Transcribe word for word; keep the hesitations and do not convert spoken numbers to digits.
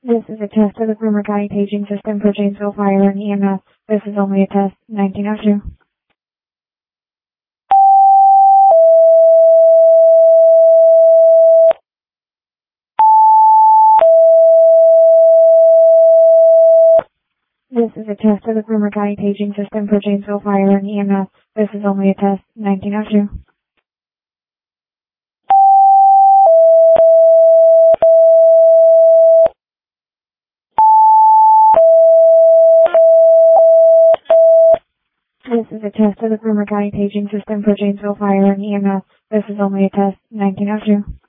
This is a test of the Bremer County paging system for Janesville Fire and E M S. This is only a test. nineteen oh two. This is a test of the Bremer County paging system for Janesville Fire and E M S. This is only a test. nineteen oh two. This is a test of the Bremer County paging system for Janesville Fire and E M S. This is only a test. nineteen oh two.